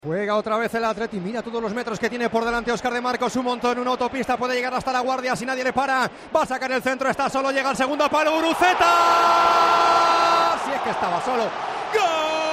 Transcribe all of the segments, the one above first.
Juega otra vez el Atleti, mira todos los metros que tiene por delante Óscar de Marcos, un montón, una autopista, puede llegar hasta La Guardia si nadie le para, va a sacar el centro, está solo, llega al segundo palo, Guruceta, si es que estaba solo, ¡gol!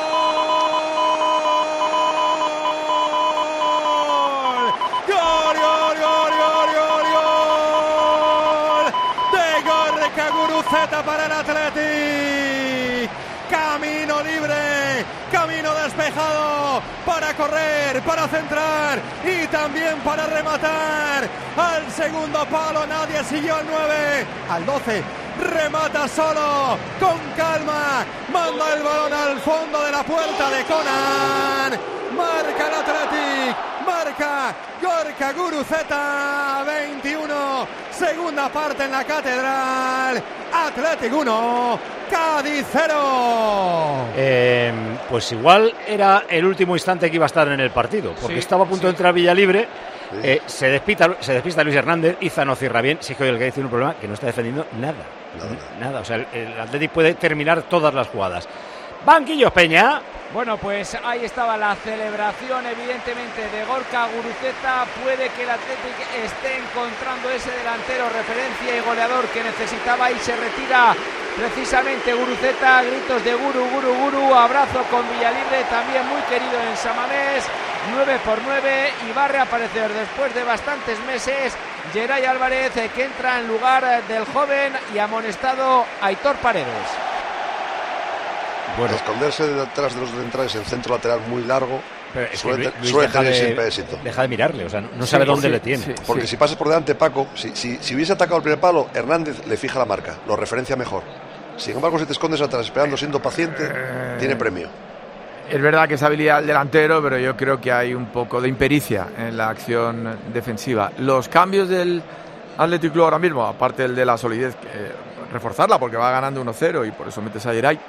¡Gol, gol, gol, gol, gol, gol! De Gorka Guruceta para el Atleti, camino libre, camino despejado para correr, para centrar y también para rematar al segundo palo. Nadie siguió al 9, al 12, remata solo, con calma, manda el balón al fondo de la puerta de Conan, marca el Athletic, marca Gorka Guruceta, 21, segunda parte en la Catedral, Athletic 1, Cádiz 0. Pues igual era el último instante que iba a estar en el partido, porque estaba a punto de entrar Villalibre. Se despista Luis Hernández, Iza no cierra bien. Sí que hoy el Cádiz tiene un problema, que no está defendiendo nada. O sea, el Athletic puede terminar todas las jugadas. Banquillos, Peña. Bueno, pues ahí estaba la celebración, evidentemente, de Gorka Guruceta. Puede que el Athletic esté encontrando ese delantero, referencia y goleador que necesitaba, y se retira precisamente Guruceta. Gritos de Guru, Guru, Guru. Abrazo con Villalibre, también muy querido en Samamés. 9-9, y va a reaparecer después de bastantes meses Geray Álvarez, que entra en lugar del joven y amonestado Aitor Paredes. Bueno, esconderse detrás de los centrales en centro lateral muy largo suele tener siempre éxito. Deja de mirarle, o sea, no sabe dónde le tiene. Porque si pasas por delante, Paco, si hubiese atacado el primer palo, Hernández le fija la marca, lo referencia mejor. Sin embargo, si te escondes atrás esperando, siendo paciente, tiene premio. Es verdad que es habilidad del delantero, pero yo creo que hay un poco de impericia en la acción defensiva. Los cambios del Athletic Club ahora mismo, aparte el de la solidez, reforzarla porque va ganando 1-0 y por eso metes a Geray.